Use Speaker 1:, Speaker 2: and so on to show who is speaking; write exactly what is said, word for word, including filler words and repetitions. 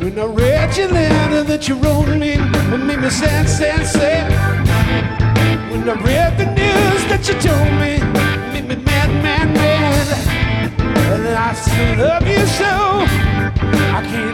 Speaker 1: When I read your letter that you wrote me, it made me sad, sad, sad. When I read the news that you told me, it made me mad, mad, mad. And I still love you so, I can't